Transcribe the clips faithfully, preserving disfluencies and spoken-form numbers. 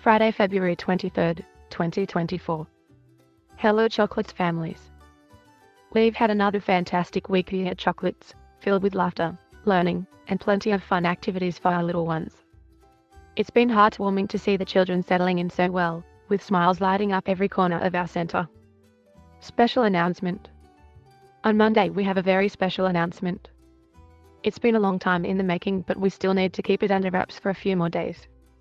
Friday, February twenty-third, twenty twenty-four. Hello Chocolates families. We've had another fantastic week here at Chocolates, filled with laughter, learning, and plenty of fun activities for our little ones. It's been heartwarming to see the children settling in so well, with smiles lighting up every corner of our center. Special announcement. On Monday we have a very special announcement. It's been a long time in the making, but we still need to keep it under wraps for a few more days.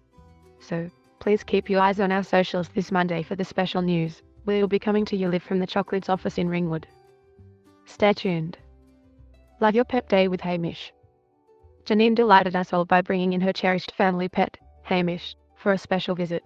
So, please keep your eyes on our socials this Monday for the special news. We'll be coming to you live from the Chocolates office in Ringwood. Stay tuned. Love Your Pet Day with Hamish. Janine delighted us all by bringing in her cherished family pet, Hamish, for a special visit.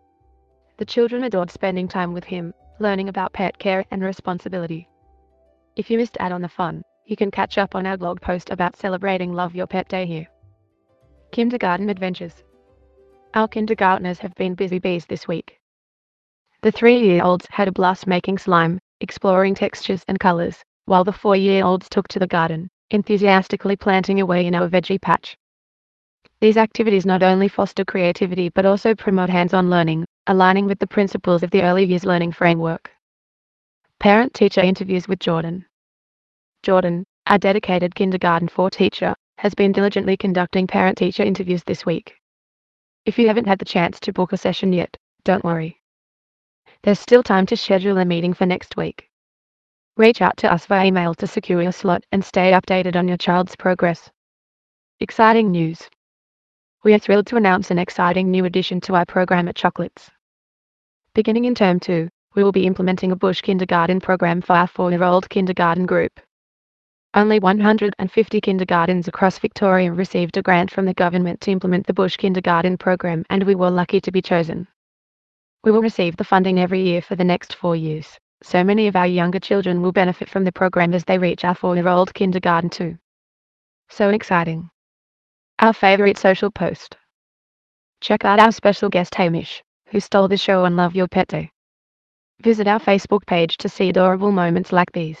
The children adored spending time with him, learning about pet care and responsibility. If you missed out on the fun, you can catch up on our blog post about celebrating Love Your Pet Day here. Kindergarten Adventures. Our kindergartners have been busy bees this week. The three-year-olds had a blast making slime, exploring textures and colors, while the four-year-olds took to the garden, enthusiastically planting away in our veggie patch. These activities not only foster creativity but also promote hands-on learning, aligning with the principles of the Early Years Learning Framework. Parent-teacher interviews with Jordan. Jordan, our dedicated kindergarten four teacher, has been diligently conducting parent-teacher interviews this week. If you haven't had the chance to book a session yet, don't worry. There's still time to schedule a meeting for next week. Reach out to us via email to secure your slot and stay updated on your child's progress. Exciting news! We are thrilled to announce an exciting new addition to our program at Chocolates. Beginning in Term two, we will be implementing a bush kindergarten program for our four-year-old kindergarten group. Only one hundred fifty kindergartens across Victoria received a grant from the government to implement the bush kindergarten program, and we were lucky to be chosen. We will receive the funding every year for the next four years, so many of our younger children will benefit from the program as they reach our four-year-old kindergarten too. So exciting! Our favorite social post. Check out our special guest Hamish, who stole the show on Love Your Pet Day. Visit our Facebook page to see adorable moments like these.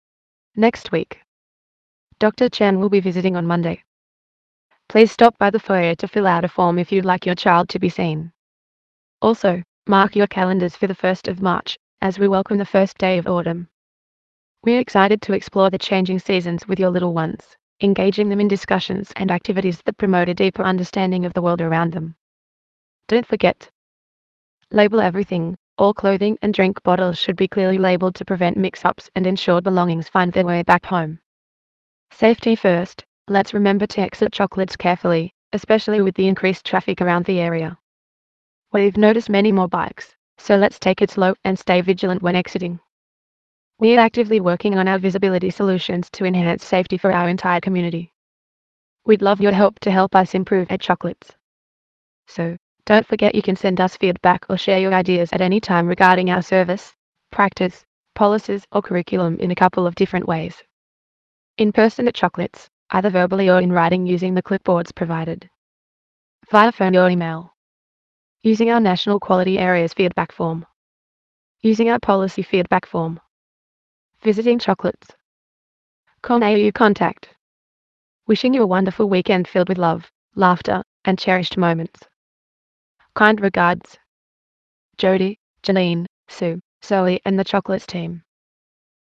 Next week, Doctor Chen will be visiting on Monday. Please stop by the foyer to fill out a form if you'd like your child to be seen. Also, mark your calendars for the first of March, as we welcome the first day of autumn. We're excited to explore the changing seasons with your little ones, engaging them in discussions and activities that promote a deeper understanding of the world around them. Don't forget, label everything. All clothing and drink bottles should be clearly labeled to prevent mix-ups and ensure belongings find their way back home. Safety first, let's remember to exit Chocolates carefully, especially with the increased traffic around the area. We've noticed many more bikes, so let's take it slow and stay vigilant when exiting. We are actively working on our visibility solutions to enhance safety for our entire community. We'd love your help to help us improve at Chocolates. So, don't forget you can send us feedback or share your ideas at any time regarding our service, practice, policies or curriculum in a couple of different ways. In person at Chocolates, either verbally or in writing using the clipboards provided. Via phone or email. Using our National Quality Areas feedback form. Using our policy feedback form. Visiting Chocolates. Call A U contact. Wishing you a wonderful weekend filled with love, laughter, and cherished moments. Kind regards, Jody, Janine, Sue, Zoe and the Chocolates team.